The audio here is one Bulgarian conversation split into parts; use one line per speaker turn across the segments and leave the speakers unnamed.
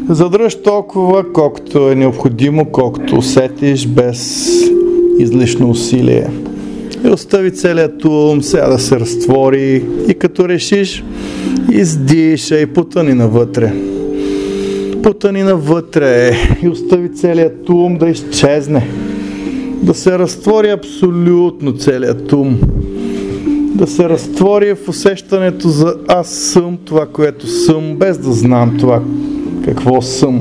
Задръж толкова, колкото е необходимо, колкото усетиш, без излишно усилие. И остави целият ум сега да се разтвори и като решиш, издишай и потъни навътре. Потъни навътре и остави целият ум да изчезне. Да се разтвори абсолютно целият ум. Да се разтвори в усещането за аз съм това, което съм, без да знам това, какво съм.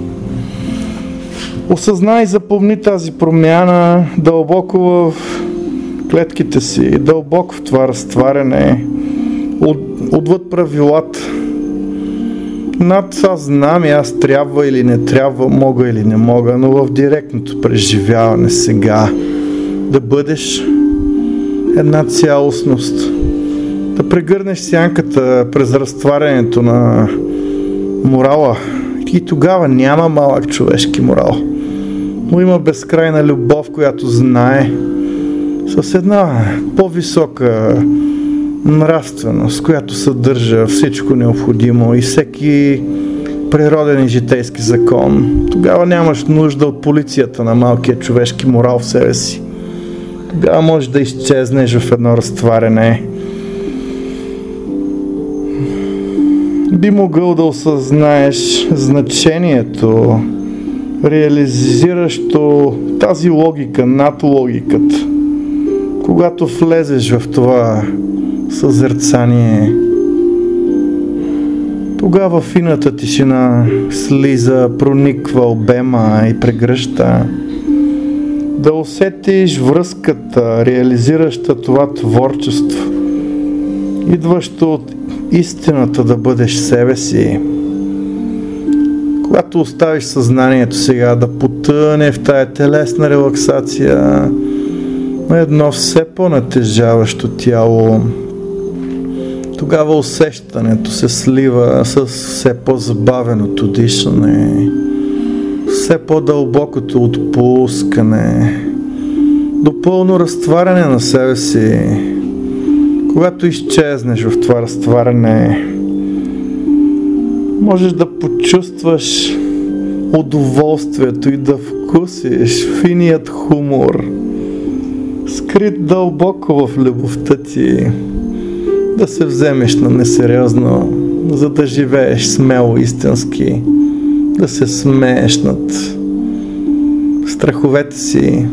Осъзнай и запомни тази промяна дълбоко в клетките си, дълбоко в това разтваряне, отвъд правилата. Над аз знам и аз трябва или не трябва, мога или не мога, но в директното преживяване сега да бъдеш една цялостност. Да прегърнеш сянката през разтварянето на морала. И тогава няма малък човешки морал. Но има безкрайна любов, която знае с една по-висока нравственост, която съдържа всичко необходимо и всеки природен и житейски закон. Тогава нямаш нужда от полицията на малкия човешки морал в себе си. Тогава можеш да изчезнеш в едно разтваряне. Би могъл да осъзнаеш значението, реализиращо тази логика над логиката. Когато влезеш в това съзерцание, тогава фината тишина слиза, прониква, обема и прегръща. Да усетиш връзката, реализираща това творчество, идващо от истината да бъдеш себе си. Когато оставиш съзнанието сега да потъне в тая телесна релаксация на едно все по-натежаващо тяло, тогава усещането се слива с все по-забавеното дишане, все по-дълбокото отпускане, до пълно разтваряне на себе си. Когато изчезнеш в това разтваряне, можеш да почувстваш удоволствието и да вкусиш финият хумор, скрит дълбоко в любовта ти, да се вземеш на несериозно, за да живееш смело, истински, да се смееш над страховете си,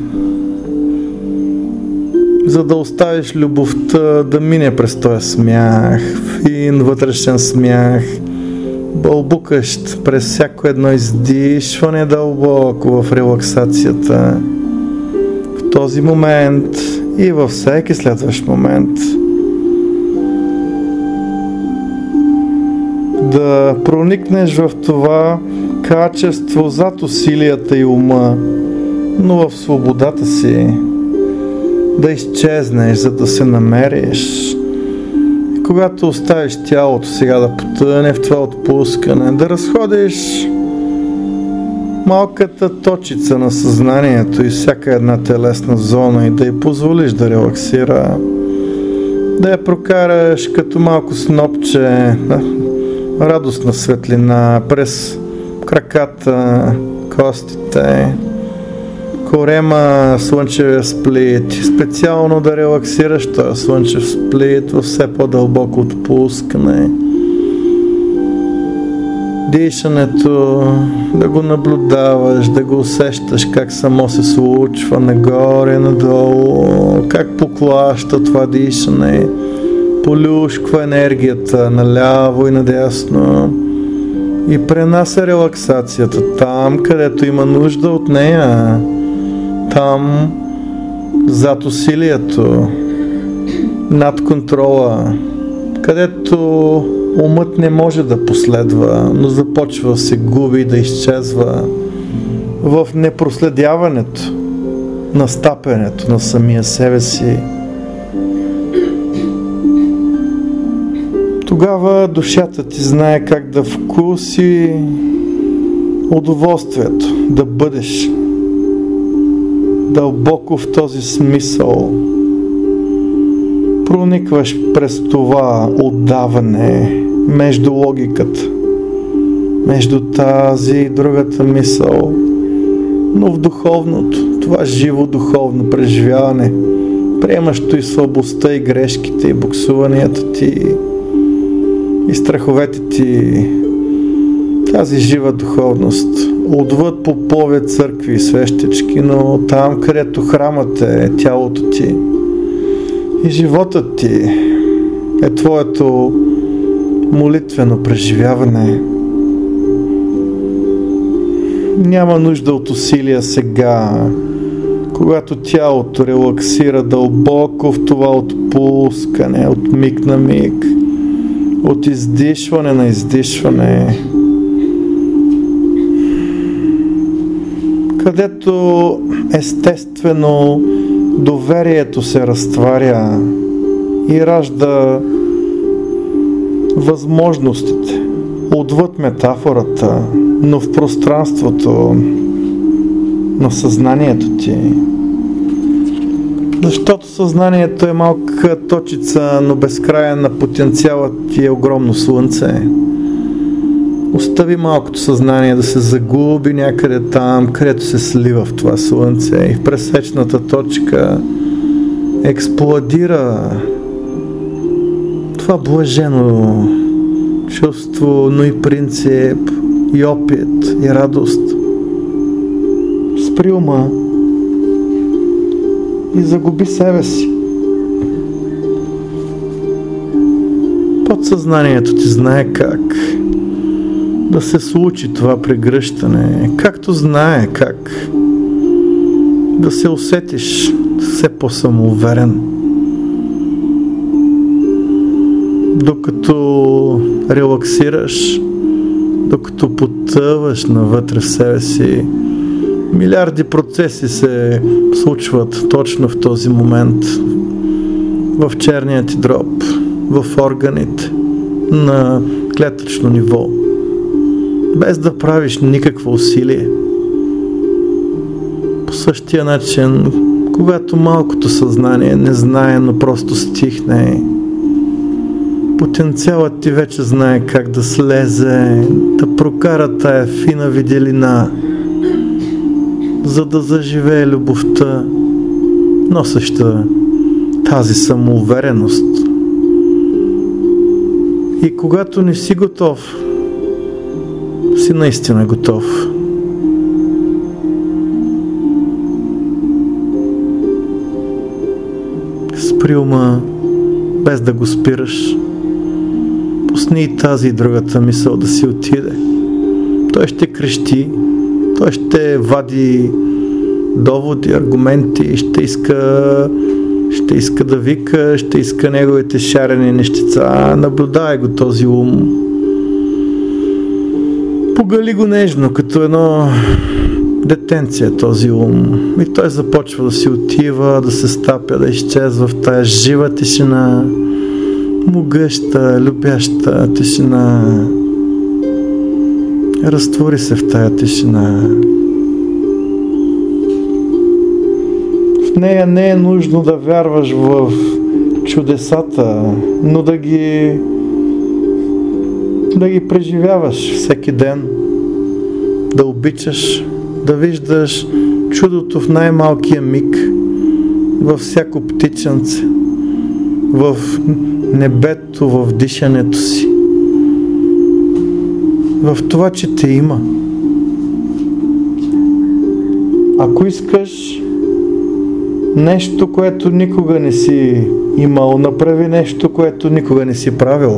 за да оставиш любовта да мине през този смях, фин вътрешен смях, бълбукащ през всяко едно издишване дълбоко в релаксацията. В този момент и във всеки следващ момент да проникнеш в това качество зад усилията и ума, но в свободата си, да изчезнеш, за да се намериш. И когато оставиш тялото сега да потъне в това отпускане, да разходиш малката точица на съзнанието и всяка една телесна зона и да й позволиш да релаксира, да я прокараш като малко снопче, радостна светлина през краката, костите, корема, слънчевия сплит, специално да релаксираш този слънчев сплит във все по-дълбоко отпускане. Дишането, да го наблюдаваш, да го усещаш как само се случва нагоре, надолу, как поклаща това дишане, полюшква енергията наляво и надясно и пренася релаксацията там, където има нужда от нея. Там, зад усилието, над контрола, където умът не може да последва, но започва да се губи и да изчезва в непроследяването, настапянето на самия себе си. Тогава душата ти знае как да вкуси удоволствието, да бъдеш дълбоко в този смисъл. Проникваш през това отдаване между логиката между тази и другата мисъл, но в духовното, това живо духовно преживяване, приемащо и слабостта, и грешките, и буксуванията ти, и страховете ти, тази жива духовност, отвъд попове, църкви и свещички, но там, където храмът е тялото ти и животът ти е твоето молитвено преживяване. Няма нужда от усилия сега, когато тялото релаксира дълбоко в това отпускане, от миг на миг, от издишване на издишване, където естествено доверието се разтваря и ражда възможностите отвъд метафората, но в пространството на съзнанието ти. Защото съзнанието е малка точица, но безкрайен на потенциалът ти е огромно слънце. Остави малкото съзнание да се загуби някъде там, където се слива в това слънце и в пресечната точка експлодира това блажено чувство, но и принцип, и опит, и радост. Спри ума и загуби себе си. Подсъзнанието ти знае как да се случи това прегръщане, както знае как да се усетиш все по-самоуверен. Докато релаксираш, докато потъваш навътре в себе си, милиарди процеси се случват точно в този момент в черния ти дроб, в органите на клетъчно ниво, без да правиш никакво усилие. По същия начин, когато малкото съзнание не знае, но просто стихне, потенциалът ти вече знае как да слезе, да прокара тая фина виделина, за да заживее любовта, носеща тази самоувереност. И когато не си готов, си наистина готов. Спри ума, без да го спираш. Пусни и тази и другата мисъл да си отиде. Той ще крещи, той ще вади доводи, аргументи, ще иска да вика, ще иска неговите шарени нещица. Наблюдай го този ум. Погали го нежно, като едно детенце този ум. И той започва да си отива, да се стапя, да изчезва в тая жива тишина, могъща, любяща тишина. Разтвори се в тая тишина. В нея не е нужно да вярваш в чудесата, но да ги преживяваш всеки ден, да обичаш, да виждаш чудото в най-малкия миг, във всяко птиченце, в небето, в дишането си, в това, че те има. Ако искаш нещо, което никога не си имал, направи нещо, което никога не си правил.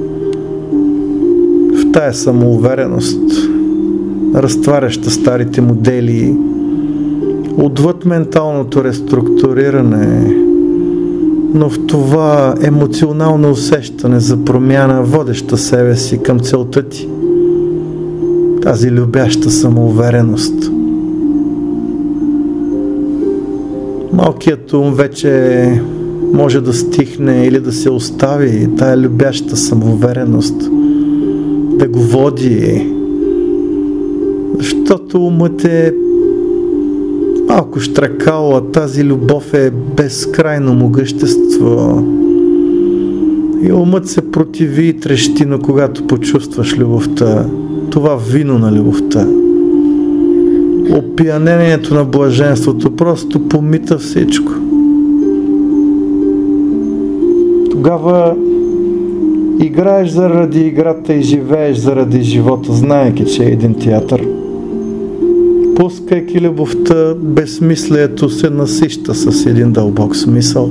В тая самоувереност, разтваряща старите модели, отвъд менталното реструктуриране, но в това емоционално усещане за промяна, водеща себе си към целта ти. Тази любяща самоувереност. Малкият ум вече може да стихне или да се остави тая любяща самоувереност да го води, защото умът е малко щракал, а тази любов е безкрайно могъщество. И умът се противи и трещи, но когато почувстваш любовта, това вино на любовта, опиянението на блаженството просто помита всичко. Тогава играеш заради играта и живееш заради живота, знаейки, че е един театър. Пускайки любовта, безсмислието се насища с един дълбок смисъл.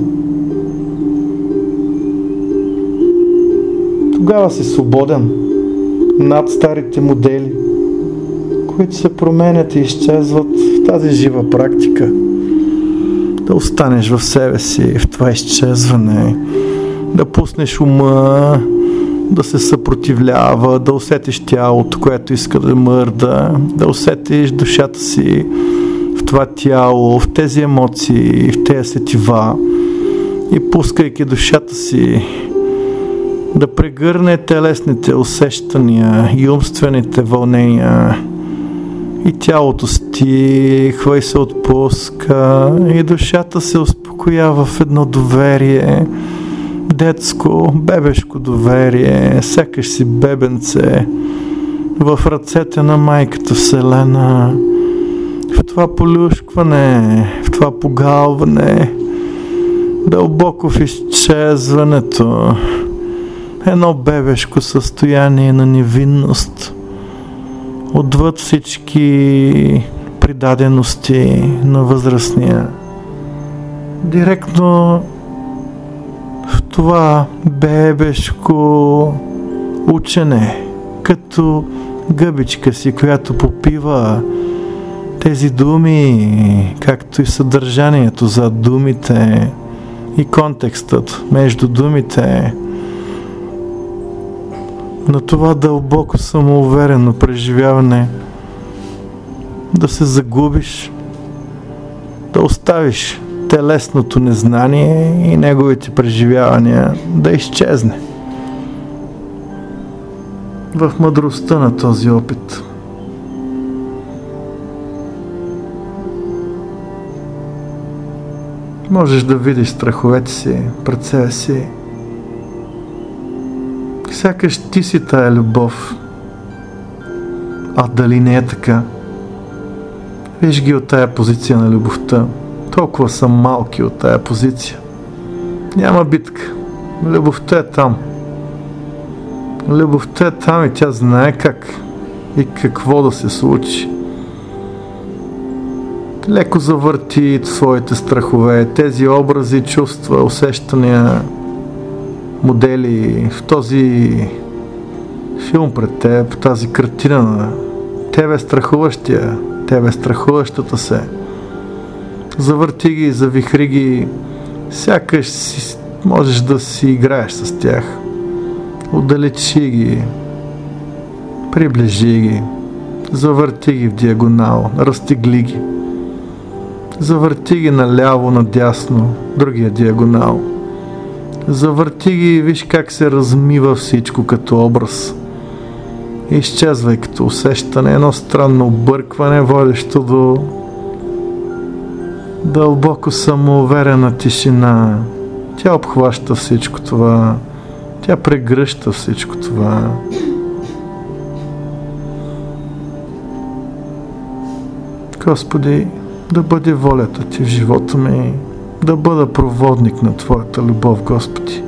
Тогава си свободен над старите модели, които се променят и изчезват в тази жива практика. Да останеш в себе си, в това изчезване, да пуснеш ума, да се съпротивлява, да усетиш тялото, което иска да мърда, да усетиш душата си в това тяло, в тези емоции, в тези сетива и пускайки душата си да прегърне телесните усещания и умствените вълнения и тялото стихва и се отпуска и душата се успокоява в едно доверие, детско, бебешко доверие, сякаш си бебенце в ръцете на майката Вселена, в това полюшкване, в това погалване, дълбоко в изчезването, едно бебешко състояние на невинност, отвъд всички придадености на възрастния. Директно в това бебешко учене, като гъбичка си, която попива тези думи, както и съдържанието за думите и контекстът между думите, на това дълбоко самоуверено преживяване, да се загубиш, да оставиш телесното незнание и неговите преживявания да изчезне в мъдростта на този опит. Можеш да видиш страховете си пред себе си, сякаш ти си тая любов. А дали не е така? Виж ги от тая позиция на любовта. Толкова са малки от тая позиция. Няма битка. Любовта е там. Любовта е там и тя знае как и какво да се случи. Леко завърти своите страхове, тези образи, чувства, усещания, модели в този филм пред теб, тази картина на тебе страхуващия, тебе страхуващата се. Завърти ги, завихри ги, сякаш си, можеш да си играеш с тях. Отдалечи ги, приближи ги, завърти ги в диагонал, разтегли ги. Завърти ги наляво, надясно, другия диагонал. Завърти ги и виж как се размива всичко като образ. Изчезвай като усещане, едно странно объркване, водещо до дълбоко самоуверена тишина. Тя обхваща всичко това. Тя прегръща всичко това. Господи, да бъде волята Ти в живота ми, да бъда проводник на Твоята любов, Господи.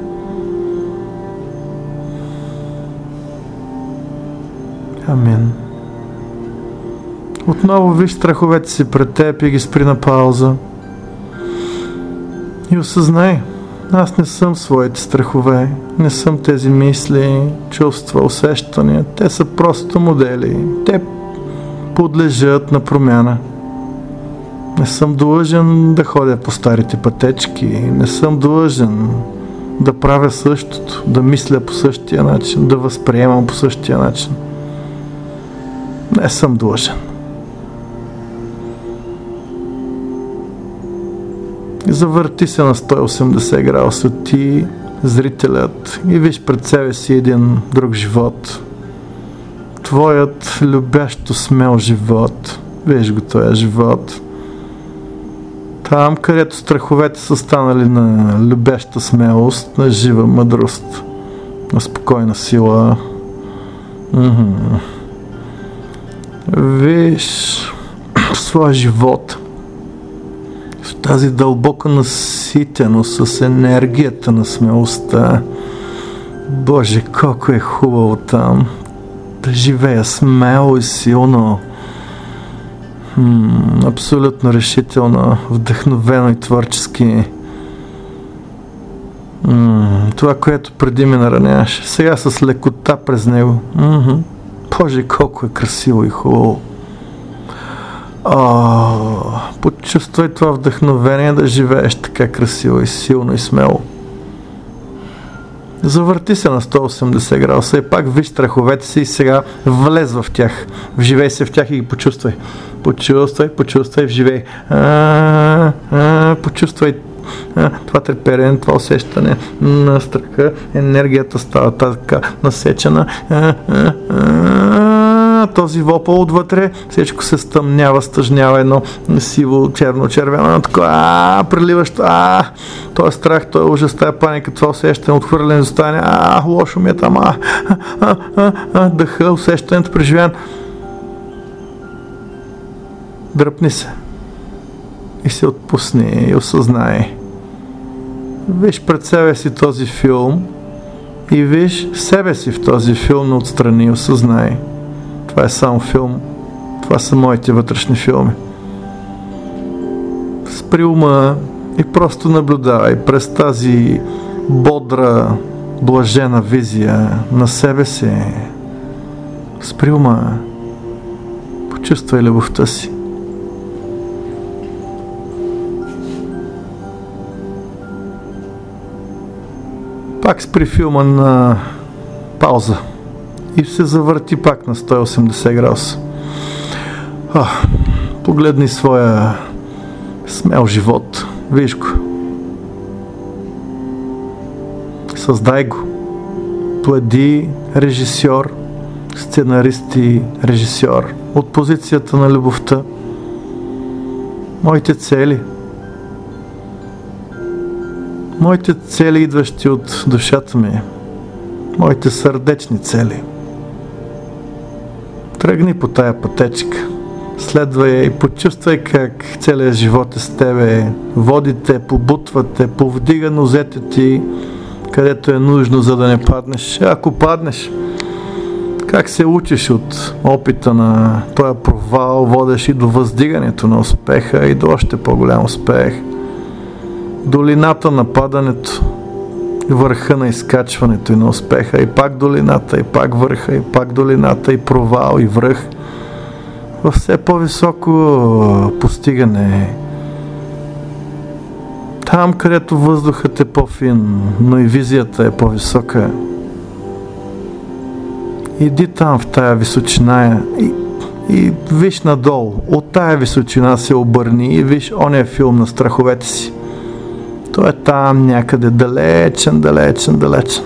Амин. Отново виж страховете си пред теб и ги спри на пауза. И осъзнай, аз не съм своите страхове, не съм тези мисли, чувства, усещания. Те са просто модели. Те подлежат на промяна. Не съм длъжен да ходя по старите пътечки, не съм длъжен да правя същото, да мисля по същия начин, да възприемам по същия начин. Не съм длъжен. Завърти се на 180 градуса ти, зрителят, и виж пред себе си един друг живот. Твоят любящо смел живот. Виж го този живот. Там, където страховете са станали на любяща смелост, на жива мъдрост, на спокойна сила. Виж в своя живот, в тази дълбока наситеност с енергията на смелостта. Боже, колко е хубаво там да живея смело и силно, абсолютно решително, вдъхновено и творчески. Това, което преди ме нараняваше, сега с лекота през него. Боже, колко е красиво и хубаво. Почувствай това вдъхновение да живееш така красиво и силно и смело. Завърти се на 180 градуса и пак виж страховете си и сега влез в тях. Вживей се в тях и ги почувствай. Почувствай, вживей. Почувствай това треперене, това усещане на страха, енергията става така насечена. Този вопъл отвътре, всичко се стъмнява, стъжнява, едно сиво, черно, червено, такова, преливащо, този страх, този ужас, тази паника, това усещане, отхвърляне, застане, лошо ми е там, дъха, усещането, преживян. Дръпни се и се отпусни и осъзнай. Виж пред себе си този филм и виж себе си в този филм, но отстрани, осъзнай. Това е само филм. Това са моите вътрешни филми. Спри ума и просто наблюдавай през тази бодра, блажена визия на себе си. Спри ума. Почувствай любовта си. Пак спри филма на пауза и се завърти пак на 180 градуса. Погледни своя смел живот. Виж го. Създай го. Бъди режисьор, сценарист и режисьор. От позицията на любовта. Моите цели, идващи от душата ми, моите сърдечни цели. Тръгни по тая пътечка, следвай я и почувствай как целият живот е с тебе, води те, побутва те, повдига нозете ти, където е нужно, за да не паднеш. Ако паднеш, как се учиш от опита на този провал, водеш и до въздигането на успеха и до още по-голям успех. Долината на падането, върха на изкачването и на успеха, и пак долината, и пак върха, и пак долината, и провал, и връх. Във все по-високо постигане. Там, където въздухът е по-фин, но и визията е по-висока. Иди там в тая височина и виж надолу. От тая височина се обърни и виж ония филм на страховете си. Той е там някъде, далечен.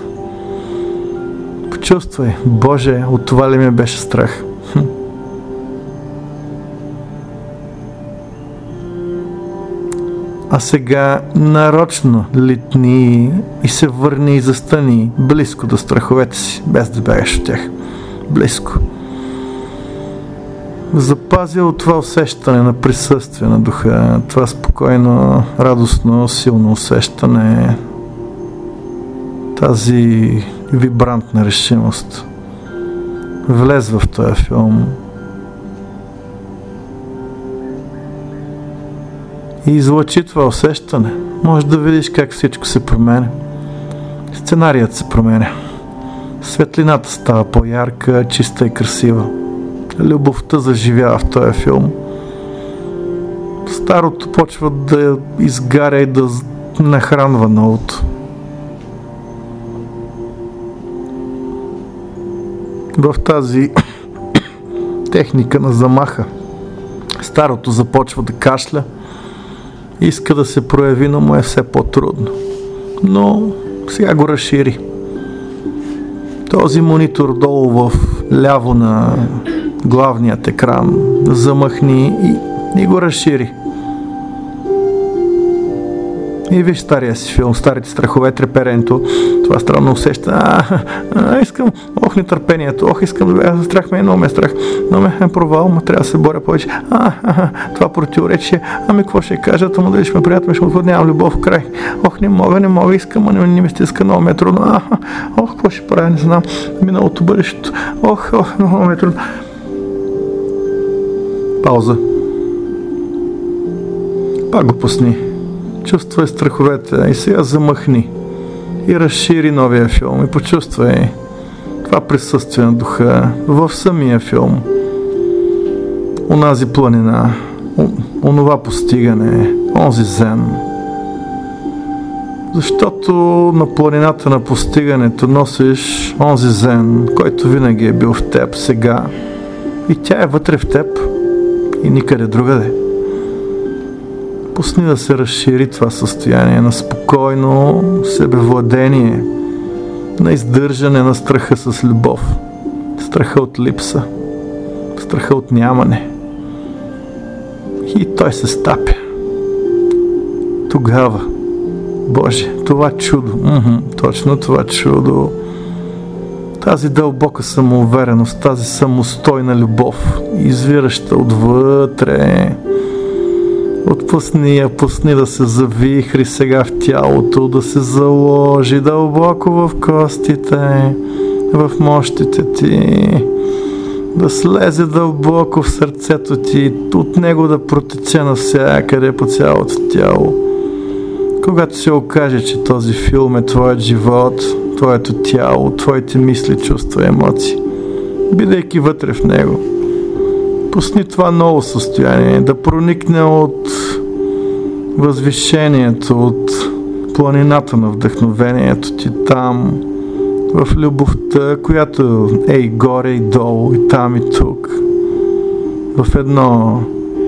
Почувствай, Боже, от това ли ме беше страх? А сега нарочно литни и се върни и застани близко до страховете си, без да бягаш от тях. Близко. Запазя от това усещане на присъствие на духа, това спокойно, радостно, силно усещане, тази вибрантна решимост. Влез в този филм и излъчи това усещане. Може да видиш как всичко се променя. Сценарият се променя. Светлината става по-ярка, чиста и красива. Любовта заживява в този филм. Старото почва да изгаря и да нахранва новото. В тази техника на замаха старото започва да кашля, иска да се прояви, но му е все по-трудно. Но сега го разшири. Този монитор долу в ляво на главният екран замахни и го разшири. И виж стария си филм, старите страхове, треперенто, това странно усещане, искам, нетърпението, искам да бяга, страх ме, много ме е страх, но ме е провал, трябва да се боря повече, това противоречие, какво ще кажат, дали ще ме приятел, ще му нямам любов в край, не мога, искам, не ми стиска, много ме е трудно, какво ще правя, не знам, миналото бъдещето, много ме е трудно. Пауза. Пак го пусни. Чувствай страховете и сега замахни и разшири новия филм и почувствай това присъствие на духа в самия филм. Онази планина, онова постигане, онзи зен. Защото на планината на постигането носиш онзи зен, който винаги е бил в теб сега и тя е вътре в теб и никъде другаде. Пусни да се разшири това състояние на спокойно себевладение, на издържане на страха с любов, страха от липса, страха от нямане. И той се стапя. Тогава, Боже, това чудо, точно това чудо, тази дълбока самоувереност, тази самостойна любов, извираща отвътре, пусни да се завихри сега в тялото, да се заложи дълбоко в костите, в мощите ти, да слезе дълбоко в сърцето ти, от него да протече навсякъде по цялото тяло. Когато се окаже, че този филм е твоят живот, твоето тяло, твоите мисли, чувства и емоции, бидейки вътре в него, пусни това ново състояние да проникне от възвишението, от планината на вдъхновението ти там, в любовта, която е и горе, и долу, и там, и тук, в едно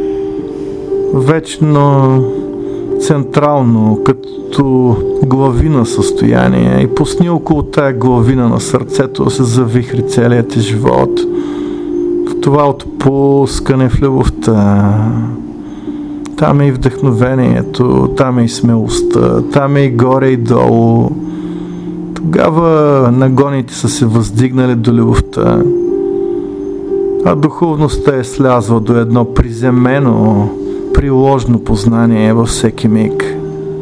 вечно централно, като главина състояние, и пусни около тая главина на сърцето да се завихри целият ти живот. Това отпускане в любовта. Там е и вдъхновението, там е и смелостта, там е и горе и долу. Тогава нагоните са се въздигнали до любовта, а духовността е слязла до едно приземено, приложно познание във всеки миг.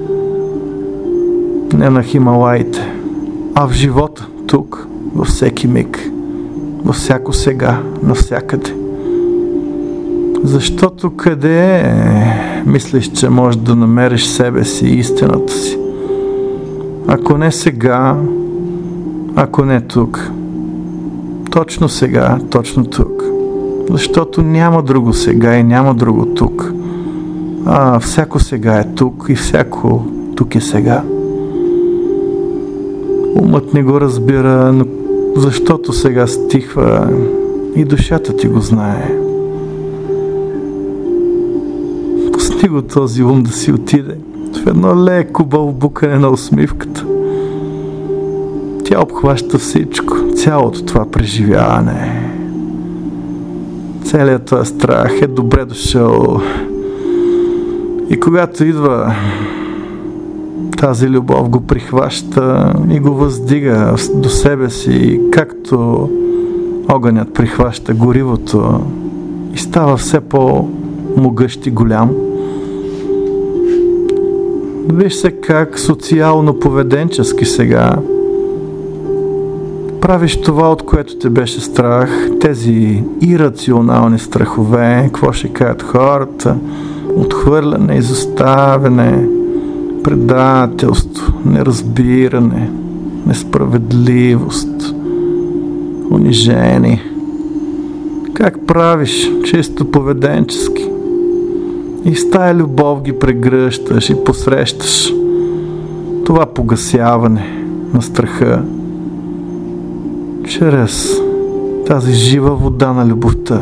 Не на Хималаите, а в живота, тук, във всеки миг. Във всяко сега, навсякъде. Защото къде мислиш, че можеш да намериш себе си и истината си? Ако не сега, ако не тук. Точно сега, точно тук. Защото няма друго сега и няма друго тук. Всяко сега е тук и всяко тук е сега. Умът не го разбира, но защото сега стихва и душата ти го знае. Пусни го този ум да си отиде в едно леко бълбукане на усмивката. Тя обхваща всичко, цялото това преживяване. Целият този страх е добре дошъл. И когато идва, тази любов го прихваща и го въздига до себе си, както огънят прихваща горивото и става все по-могъщ и голям. Виж се как социално-поведенчески сега правиш това, от което те беше страх, тези ирационални страхове, какво ще кажат хората, отхвърляне, изоставяне, предателство, неразбиране, несправедливост, унижение. Как правиш чисто поведенчески и с тая любов ги прегръщаш и посрещаш това погасяване на страха чрез тази жива вода на любовта.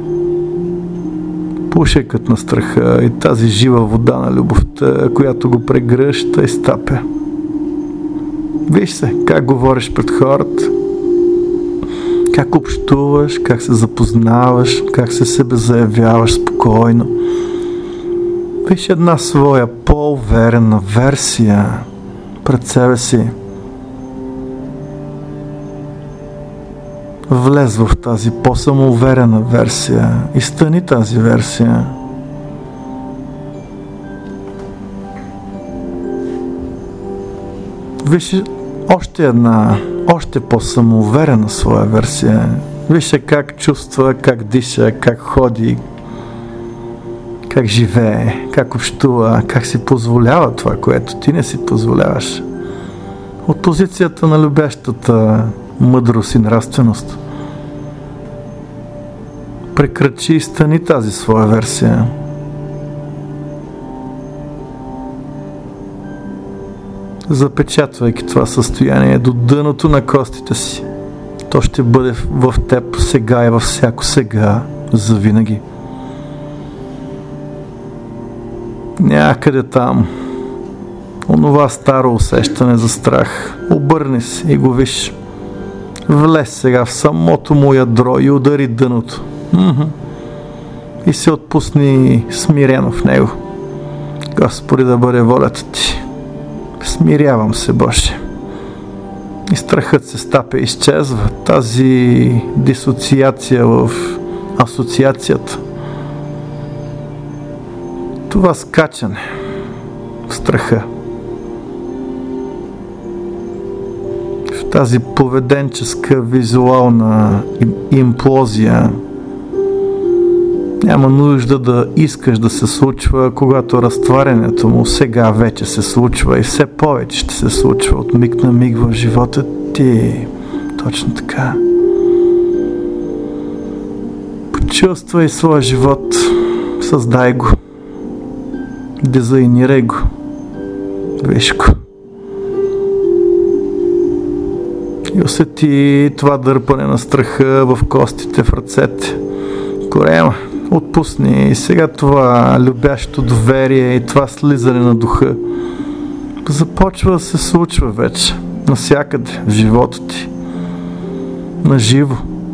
Пушекът на страха и тази жива вода на любовта, която го прегръща и стапя. Виж се как говориш пред хората, как общуваш, как се запознаваш, как се себе заявяваш спокойно. Виж една своя по-уверена версия пред себе си. Влез в тази по-самоуверена версия и стани тази версия. Виж още по-самоуверена своя версия. Виж как чувства, как диша, как ходи, как живее, как общува, как си позволява това, което ти не си позволяваш. От позицията на любящата мъдрост и нравственост. Прекрачи и стани тази своя версия. Запечатвайки това състояние до дъното на костите си. То ще бъде в теб сега и във всяко сега, завинаги. Някъде там, онова старо усещане за страх, обърни се и го виж. Влез сега в самото му ядро и удари дъното. И се отпусни смирено в него. Господи, да бъде волята ти. Смирявам се, Боже. И страхът се стапя, изчезва. Тази дисоциация в асоциацията. Това скачане в страха. В тази поведенческа визуална имплозия. Няма нужда да искаш да се случва, когато разтварянето му сега вече се случва и все повече ще се случва от миг на миг в живота ти. Точно така. Почувствай своя живот, създай го, дизайнирай го, виж го. И усети това дърпане на страха в костите, в ръцете, корема. Отпусни и сега това любящо доверие и това слизане на духа започва да се случва вече навсякъде в живота ти, наживо,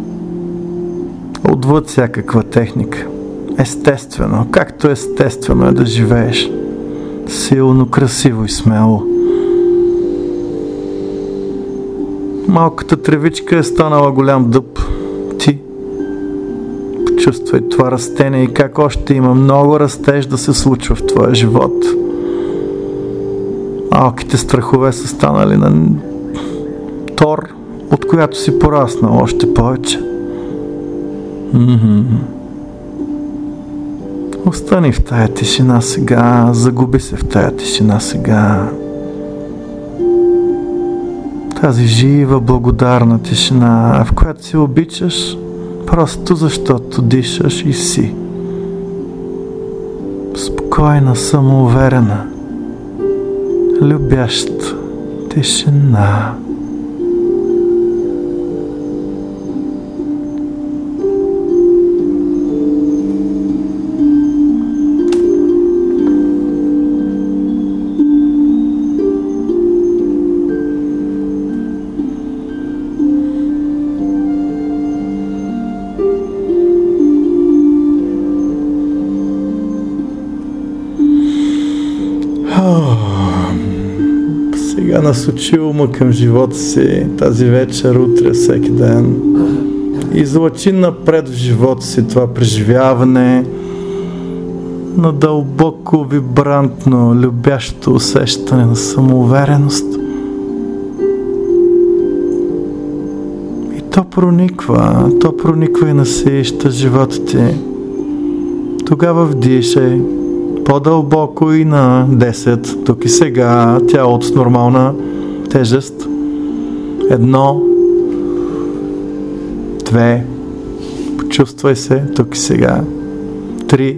отвъд всякаква техника, естествено, както естествено е да живееш, силно, красиво и смело. Малката тревичка е станала голям дъб. Чувствай това растение и как още има много растеж да се случва в твоя живот. Малките страхове са станали на тор, от която си пораснал още повече. Остани в тая тишина сега, загуби се в тая тишина сега. Тази жива, благодарна тишина, в която си обичаш, просто защото дишаш и си. Спокойна, самоуверена, любяща тишина. Сега насочи ума към живота си тази вечер, утре, всеки ден. Излъчи напред в живота си това преживяване на дълбоко, вибрантно, любящо усещане на самоувереност. И то прониква и насища живота ти. Тогава вдишай по-дълбоко и на 10, тук и сега, тялото с нормална тежест. 1, 2, почувствай се, тук и сега. 3,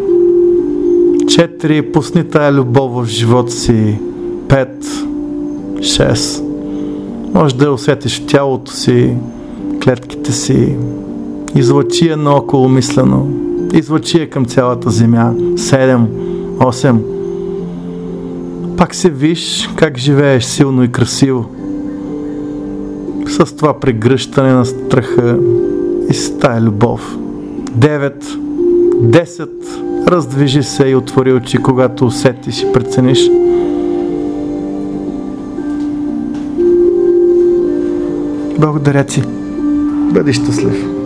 4, пусни тая любов в живота си. 5, 6, може да усетиш в тялото си, клетките си. Излъчи я наоколо мислено. Излъчи я към цялата земя. 7, 8. Пак се виж как живееш силно и красиво. С това прегръщане на страха и с тая любов. 9, 10, Раздвижи се и отвори очи, когато усетиш и прецениш. Благодаря ти. Бъди щастлив.